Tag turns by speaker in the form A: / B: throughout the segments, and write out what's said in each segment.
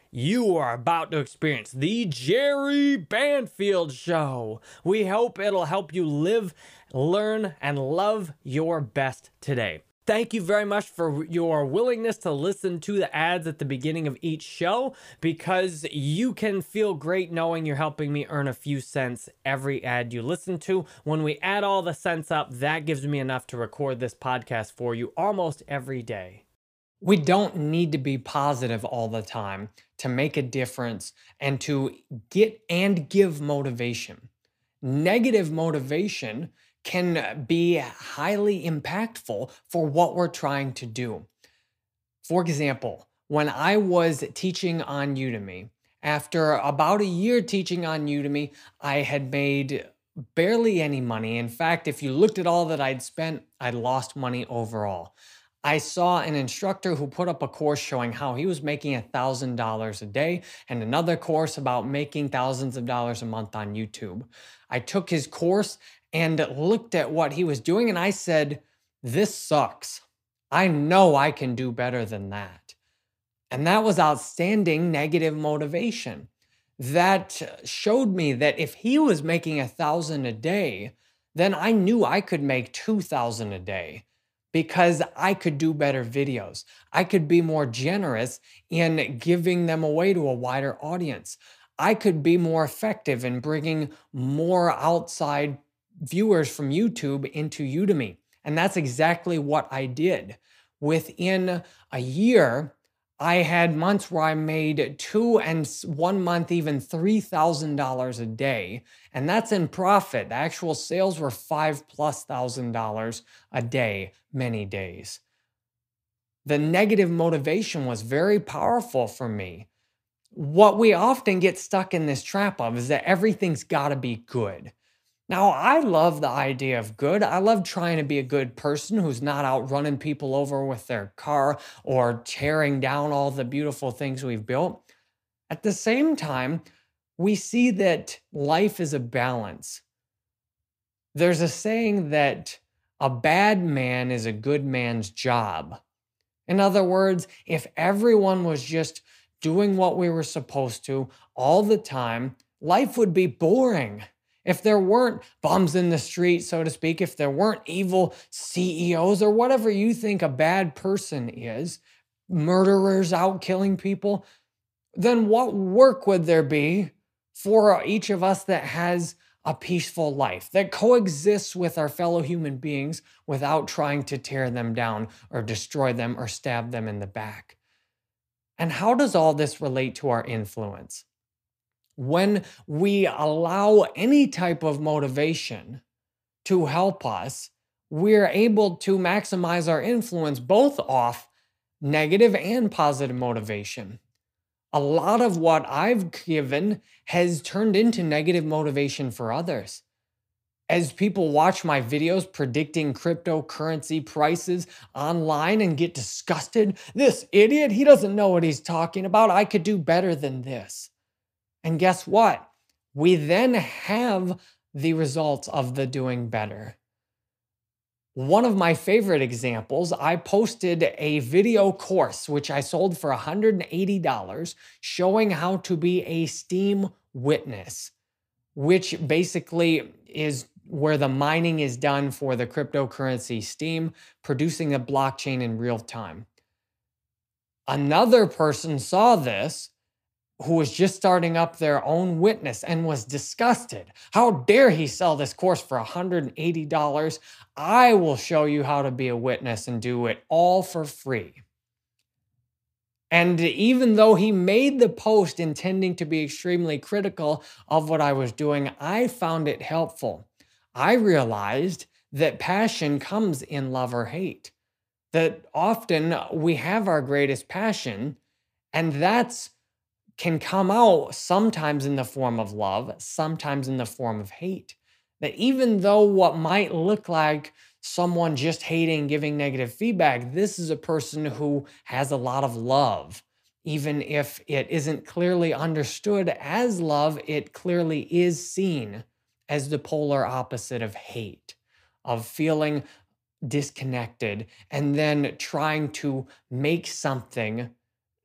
A: You are about to experience the Jerry Banfield Show. We hope it'll help you live, learn, and love your best today. Thank you very much for your willingness to listen to the ads at the beginning of each show, because you can feel great knowing you're helping me earn a few cents every ad you listen to. When we add all the cents up, that gives me enough to record this podcast for you almost every day. We don't need to be positive all the time to make a difference and to get and give motivation. Negative motivation can be highly impactful for what we're trying to do. For example, when I was teaching on Udemy, after about a year teaching on Udemy, I had made barely any money. In fact, if you looked at all that I'd spent, I'd lost money overall. I saw an instructor who put up a course showing how he was making $1,000 a day and another course about making thousands of dollars a month on YouTube. I took his course and looked at what he was doing and I said, this sucks. I know I can do better than that. And that was outstanding negative motivation. That showed me that if he was making 1,000 a day, then I knew I could make 2,000 a day, because I could do better videos. I could be more generous in giving them away to a wider audience. I could be more effective in bringing more outside viewers from YouTube into Udemy. And that's exactly what I did. Within a year, I had months where I made 2 and 1 month even $3,000 a day. And that's in profit. The actual sales were $5,000+ a day, many days. The negative motivation was very powerful for me. What we often get stuck in this trap of is that everything's got to be good. Now, I love the idea of good. I love trying to be a good person who's not out running people over with their car or tearing down all the beautiful things we've built. At the same time, we see that life is a balance. There's a saying that a bad man is a good man's job. In other words, if everyone was just doing what we were supposed to all the time, life would be boring. If there weren't bums in the street, so to speak, if there weren't evil CEOs or whatever you think a bad person is, murderers out killing people, then what work would there be for each of us that has a peaceful life, that coexists with our fellow human beings without trying to tear them down or destroy them or stab them in the back? And how does all this relate to our influence? When we allow any type of motivation to help us, we're able to maximize our influence both off negative and positive motivation. A lot of what I've given has turned into negative motivation for others. As people watch my videos predicting cryptocurrency prices online and get disgusted, this idiot, he doesn't know what he's talking about. I could do better than this. And guess what? We then have the results of the doing better. One of my favorite examples, I posted a video course, which I sold for $180, showing how to be a Steem witness, which basically is where the mining is done for the cryptocurrency Steem, producing a blockchain in real time. Another person saw this, who was just starting up their own witness, and was disgusted. How dare he sell this course for $180? I will show you how to be a witness and do it all for free. And even though he made the post intending to be extremely critical of what I was doing, I found it helpful. I realized that passion comes in love or hate, that often we have our greatest passion, and that's can come out sometimes in the form of love, sometimes in the form of hate. That even though what might look like someone just hating, giving negative feedback, this is a person who has a lot of love. Even if it isn't clearly understood as love, it clearly is seen as the polar opposite of hate, of feeling disconnected and then trying to make something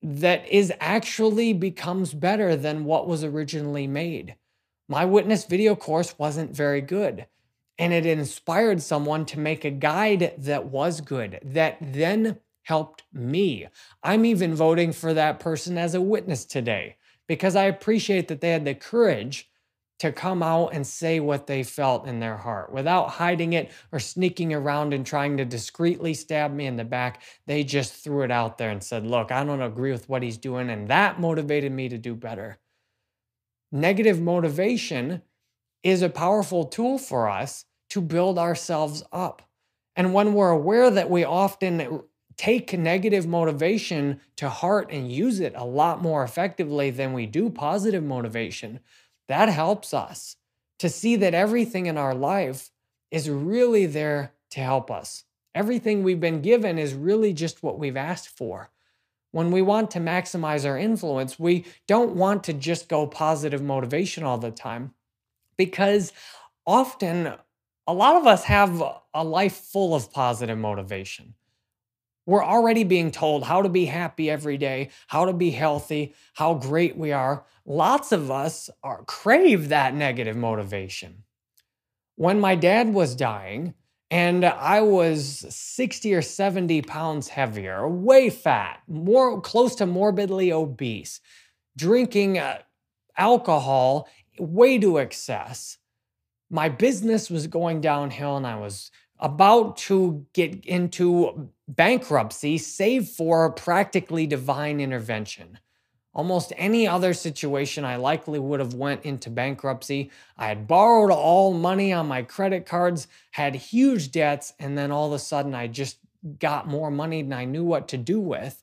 A: that is actually becomes better than what was originally made. My witness video course wasn't very good, and it inspired someone to make a guide that was good, that then helped me. I'm even voting for that person as a witness today because I appreciate that they had the courage to come out and say what they felt in their heart without hiding it or sneaking around and trying to discreetly stab me in the back. They just threw it out there and said, look, I don't agree with what he's doing. And that motivated me to do better. Negative motivation is a powerful tool for us to build ourselves up. And when we're aware that we often take negative motivation to heart and use it a lot more effectively than we do positive motivation, that helps us to see that everything in our life is really there to help us. Everything we've been given is really just what we've asked for. When we want to maximize our influence, we don't want to just go positive motivation all the time because often a lot of us have a life full of positive motivation. We're already being told how to be happy every day, how to be healthy, how great we are. Lots of us crave that negative motivation. When my dad was dying and I was 60 or 70 pounds heavier, way fat, more close to morbidly obese, drinking alcohol way to excess, my business was going downhill and I was about to get into bankruptcy, save for practically divine intervention. Almost any other situation, I likely would have went into bankruptcy. I had borrowed all money on my credit cards, had huge debts, and then all of a sudden I just got more money than I knew what to do with.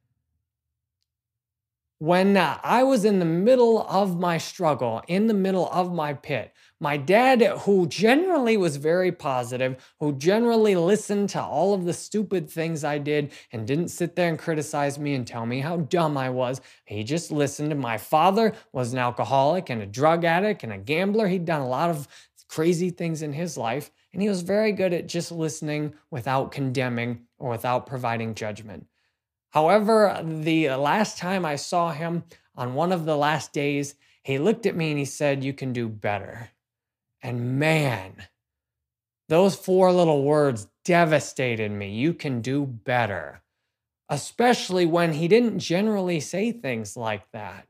A: When I was in the middle of my struggle, in the middle of my pit, my dad, who generally was very positive, who generally listened to all of the stupid things I did and didn't sit there and criticize me and tell me how dumb I was, he just listened. My father was an alcoholic and a drug addict and a gambler. He'd done a lot of crazy things in his life, and he was very good at just listening without condemning or without providing judgment. However, the last time I saw him on one of the last days, he looked at me and he said, "You can do better." And man, those four little words devastated me. You can do better. Especially when he didn't generally say things like that.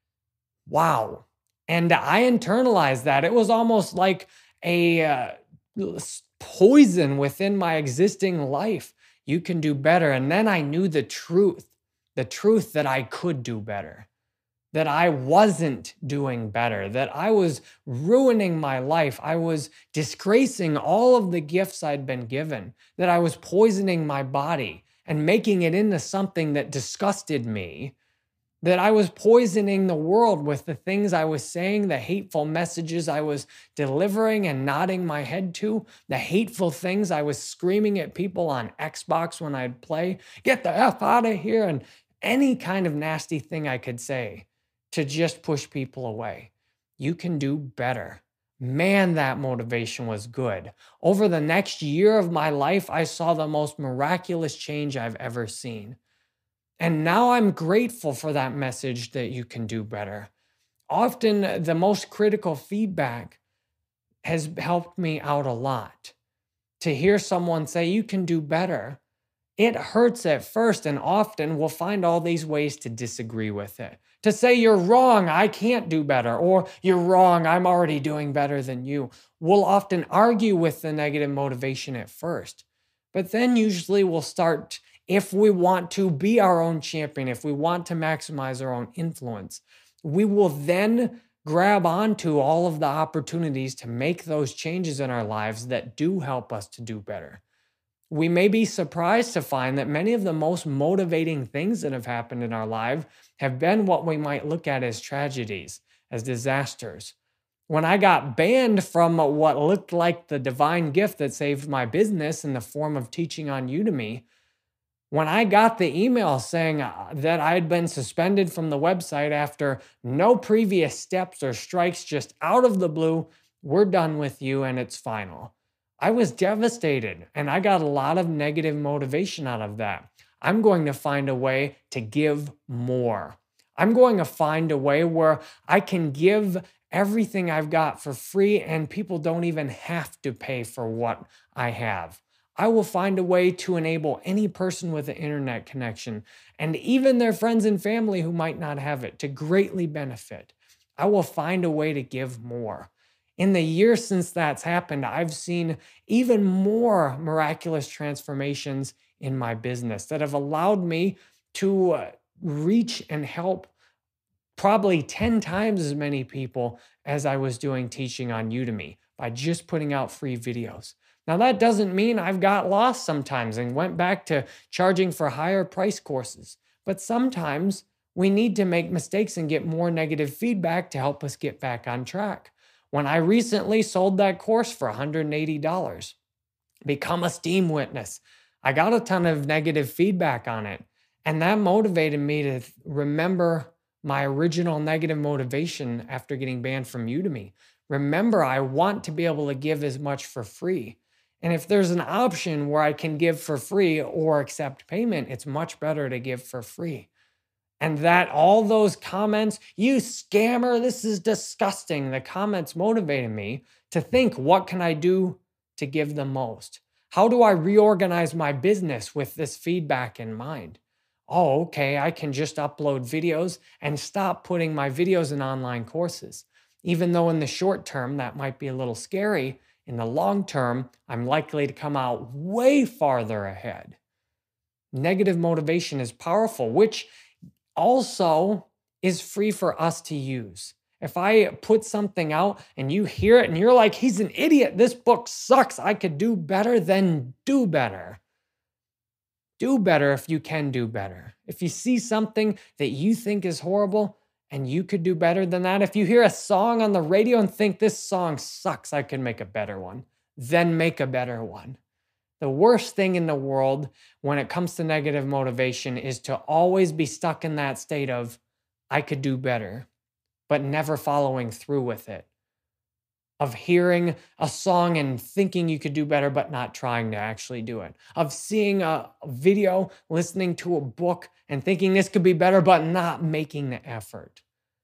A: Wow. And I internalized that. It was almost like a poison within my existing life. You can do better. And then I knew the truth that I could do better, that I wasn't doing better, that I was ruining my life. I was disgracing all of the gifts I'd been given, that I was poisoning my body and making it into something that disgusted me, that I was poisoning the world with the things I was saying, the hateful messages I was delivering and nodding my head to, the hateful things I was screaming at people on Xbox when I'd play, "Get the F out of here," and any kind of nasty thing I could say to just push people away. You can do better. Man, that motivation was good. Over the next year of my life, I saw the most miraculous change I've ever seen. And now I'm grateful for that message that you can do better. Often the most critical feedback has helped me out a lot. To hear someone say you can do better, it hurts at first, and often we'll find all these ways to disagree with it. To say you're wrong, I can't do better, or you're wrong, I'm already doing better than you. We'll often argue with the negative motivation at first, but then usually we'll start, if we want to be our own champion, if we want to maximize our own influence, we will then grab onto all of the opportunities to make those changes in our lives that do help us to do better. We may be surprised to find that many of the most motivating things that have happened in our life have been what we might look at as tragedies, as disasters. When I got banned from what looked like the divine gift that saved my business in the form of teaching on Udemy, when I got the email saying that I had been suspended from the website after no previous steps or strikes, just out of the blue, "We're done with you and it's final," I was devastated, and I got a lot of negative motivation out of that. I'm going to find a way to give more. I'm going to find a way where I can give everything I've got for free and people don't even have to pay for what I have. I will find a way to enable any person with an internet connection and even their friends and family who might not have it to greatly benefit. I will find a way to give more. In the years since that's happened, I've seen even more miraculous transformations in my business that have allowed me to reach and help probably 10 times as many people as I was doing teaching on Udemy by just putting out free videos. Now, that doesn't mean I've got lost sometimes and went back to charging for higher price courses, but sometimes we need to make mistakes and get more negative feedback to help us get back on track. When I recently sold that course for $180, Become a Steam Witness, I got a ton of negative feedback on it, and that motivated me to remember my original negative motivation after getting banned from Udemy. Remember, I want to be able to give as much for free. And if there's an option where I can give for free or accept payment, it's much better to give for free. And that all those comments, you scammer, this is disgusting. The comments motivated me to think, what can I do to give the most? How do I reorganize my business with this feedback in mind? Oh, okay, I can just upload videos and stop putting my videos in online courses. Even though in the short term, that might be a little scary, in the long term, I'm likely to come out way farther ahead. Negative motivation is powerful, which also is free for us to use. If I put something out and you hear it and you're like, he's an idiot, this book sucks, I could do better, then do better. Do better if you can do better. If you see something that you think is horrible and you could do better than that, if you hear a song on the radio and think this song sucks, I could make a better one, then make a better one. The worst thing in the world when it comes to negative motivation is to always be stuck in that state of, I could do better, but never following through with it. Of hearing a song and thinking you could do better, but not trying to actually do it. Of seeing a video, listening to a book, and thinking this could be better, but not making the effort.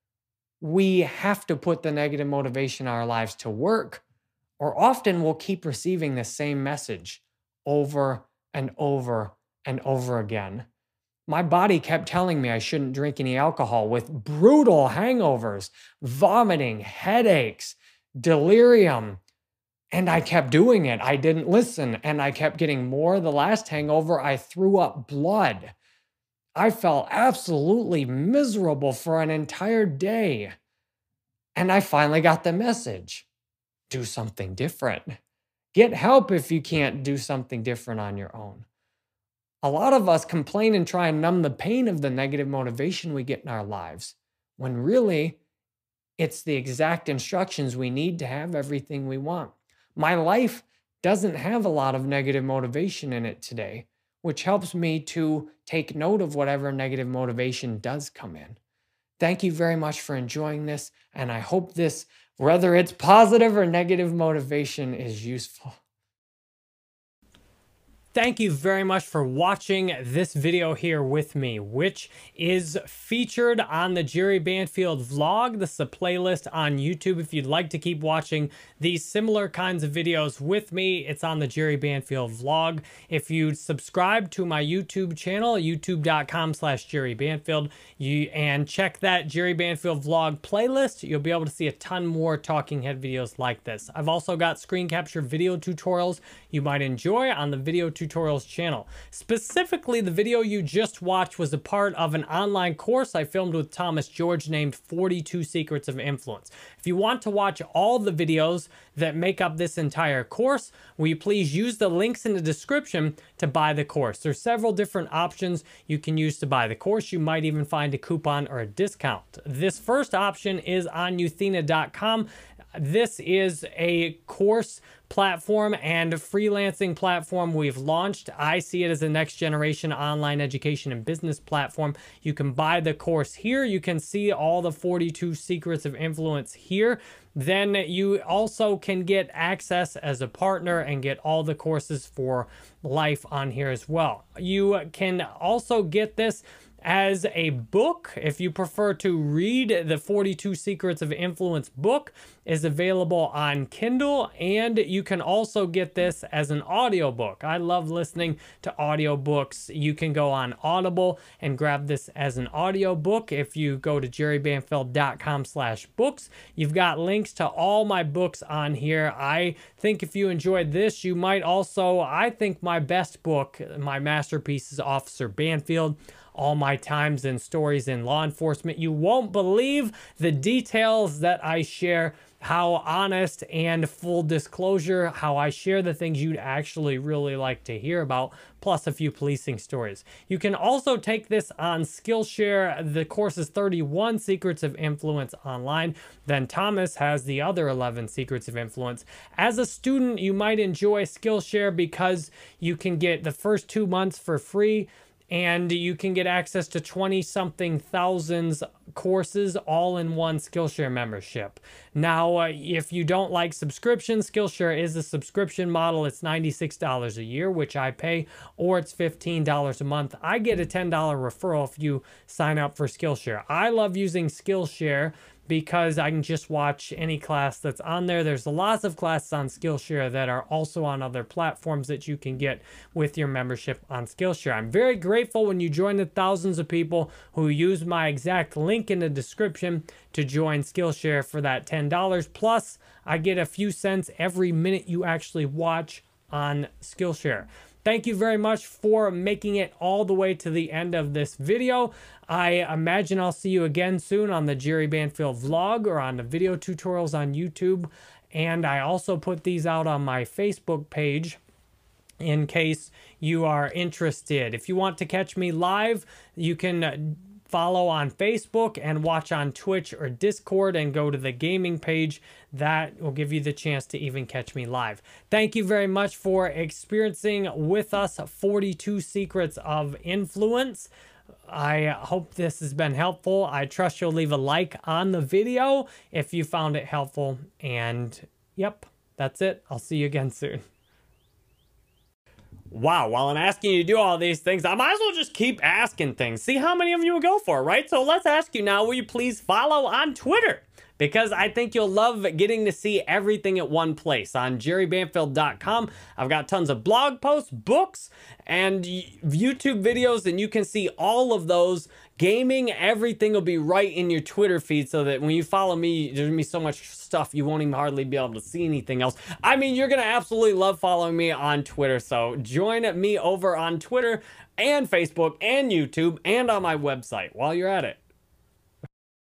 A: We have to put the negative motivation in our lives to work, or often we'll keep receiving the same message over and over and over again. My body kept telling me I shouldn't drink any alcohol with brutal hangovers, vomiting, headaches, delirium. And I kept doing it. I didn't listen and I kept getting more. The last hangover, I threw up blood. I felt absolutely miserable for an entire day. And I finally got the message. Do something different. Get help if you can't do something different on your own. A lot of us complain and try and numb the pain of the negative motivation we get in our lives, when really it's the exact instructions we need to have everything we want. My life doesn't have a lot of negative motivation in it today, which helps me to take note of whatever negative motivation does come in. Thank you very much for enjoying this, and I hope this, whether it's positive or negative motivation, is useful. Thank you very much for watching this video here with me, which is featured on the Jerry Banfield vlog. This is a playlist on YouTube. If you'd like to keep watching these similar kinds of videos with me, it's on the Jerry Banfield vlog. If you subscribe to my YouTube channel, youtube.com/Jerry Banfield, and check that Jerry Banfield vlog playlist, you'll be able to see a ton more talking head videos like this. I've also got screen capture video tutorials you might enjoy on the video tutorials channel. Specifically, the video you just watched was a part of an online course I filmed with Thomas George named 42 Secrets of Influence. If you want to watch all the videos that make up this entire course, will you please use the links in the description to buy the course. There's several different options you can use to buy the course. You might even find a coupon or a discount. This first option is on Euthena.com. This is a course platform and freelancing platform we've launched. I see it as the next generation online education and business platform. You can buy the course here. You can see all the 42 secrets of influence here. Then you also can get access as a partner and get all the courses for life on here as well. You can also get this as a book. If you prefer to read, the 42 Secrets of Influence book is available on Kindle, and you can also get this as an audiobook. I love listening to audiobooks. You can go on Audible and grab this as an audiobook. If you go to jerrybanfield.com/books, you've got links to all my books on here. I think if you enjoyed this, you might also, I think my best book, my masterpiece, is Officer Banfield. All my times and stories in law enforcement. You won't believe the details that I share, how honest and full disclosure, how I share the things you'd actually really like to hear about, plus a few policing stories. You can also take this on Skillshare. The course is 31 Secrets of Influence online. Then Thomas has the other 11 Secrets of Influence. As a student, you might enjoy Skillshare because you can get the first 2 months for free, and you can get access to 20-something thousands courses all in one Skillshare membership. Now, if you don't like subscriptions, Skillshare is a subscription model. It's $96 a year, which I pay, or it's $15 a month. I get a $10 referral if you sign up for Skillshare. I love using Skillshare because I can just watch any class that's on there. There's lots of classes on Skillshare that are also on other platforms that you can get with your membership on Skillshare. I'm very grateful when you join the thousands of people who use my exact link in the description to join Skillshare for that $10. Plus, I get a few cents every minute you actually watch on Skillshare. Thank you very much for making it all the way to the end of this video. I imagine I'll see you again soon on the Jerry Banfield vlog or on the video tutorials on YouTube. And I also put these out on my Facebook page in case you are interested. If you want to catch me live, you can follow on Facebook and watch on Twitch or Discord and go to the gaming page. That will give you the chance to even catch me live. Thank you very much for experiencing with us 42 Secrets of Influence. I hope this has been helpful. I trust you'll leave a like on the video if you found it helpful. And yep, that's it. I'll see you again soon. Wow, while I'm asking you to do all these things, I might as well just keep asking things. See how many of you will go for it, right? So let's ask you now, will you please follow on Twitter? Because I think you'll love getting to see everything at one place. On jerrybanfield.com, I've got tons of blog posts, books, and YouTube videos, and you can see all of those. Gaming, everything will be right in your Twitter feed, so that when you follow me, there's gonna be so much stuff you won't even hardly be able to see anything else. I mean, you're gonna absolutely love following me on Twitter, so join me over on Twitter and Facebook and YouTube and on my website while you're at it.